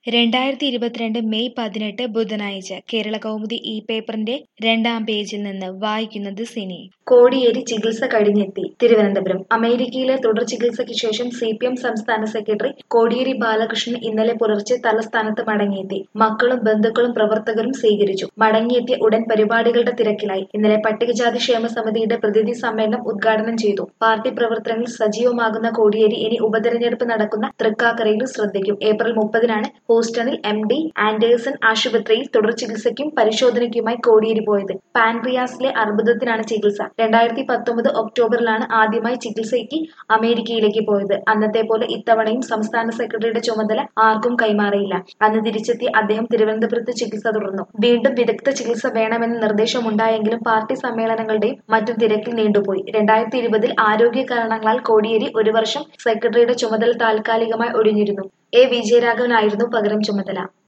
2022 May 18 ബുധനാഴ്ച കേരളകൗമുദി പേപ്പറിന്റെ 2-ാം പേജിൽ നിന്ന് വായിക്കുന്നത് സിനി. കോടിയേരി ചികിത്സ കഴിഞ്ഞെത്തി തിരുവനന്തപുരം. അമേരിക്കയിലെ തുടർ ചികിത്സയ്ക്ക് ശേഷം CPM സംസ്ഥാന സെക്രട്ടറി കോടിയേരി ബാലകൃഷ്ണൻ ഇന്നലെ പുലർച്ചെ തലസ്ഥാനത്ത് മടങ്ങിയെത്തി. മക്കളും ബന്ധുക്കളും പ്രവർത്തകരും സ്വീകരിച്ചു. മടങ്ങിയെത്തിയ ഉടൻ പരിപാടികളുടെ തിരക്കിലായി. ഇന്നലെ പട്ടികജാതി ക്ഷേമ സമിതിയുടെ പ്രതിനിധി സമ്മേളനം ഉദ്ഘാടനം ചെയ്തു. പാർട്ടി പ്രവർത്തനങ്ങളിൽ സജീവമാകുന്ന കോടിയേരി ഇനി ഉപതെരഞ്ഞെടുപ്പ് നടക്കുന്ന തൃക്കാക്കരയിലും ശ്രദ്ധിക്കും. ഏപ്രിൽ 30-നാണ് ഹൂസ്റ്റണിൽ MD ആൻഡേഴ്സൺ ആശുപത്രിയിൽ തുടർ ചികിത്സയ്ക്കും പരിശോധനയ്ക്കുമായി കോടിയേരി പോയത്. പാൻക്രിയാസിലെ അർബുദത്തിനാണ് ചികിത്സ. 2019 ഒക്ടോബറിലാണ് ആദ്യമായി ചികിത്സയ്ക്ക് അമേരിക്കയിലേക്ക് പോയത്. അന്നത്തെ പോലെ ഇത്തവണയും സംസ്ഥാന സെക്രട്ടറിയുടെ ചുമതല ആർക്കും കൈമാറിയില്ല. അന്ന് തിരിച്ചെത്തിയ അദ്ദേഹം തിരുവനന്തപുരത്ത് ചികിത്സ തുടർന്നു. വീണ്ടും വിദഗ്ധ ചികിത്സ വേണമെന്ന നിർദ്ദേശമുണ്ടായെങ്കിലും പാർട്ടി സമ്മേളനങ്ങളുടെയും മറ്റും തിരക്കിൽ നീണ്ടുപോയി. 2020-ൽ ആരോഗ്യ കാരണങ്ങളാൽ കോടിയേരി 1 വർഷം സെക്രട്ടറിയുടെ ചുമതല താൽക്കാലികമായി ഒഴിഞ്ഞിരുന്നു. വിജയരാഘവൻ ആയിരുന്നു പകരം ചുമതല.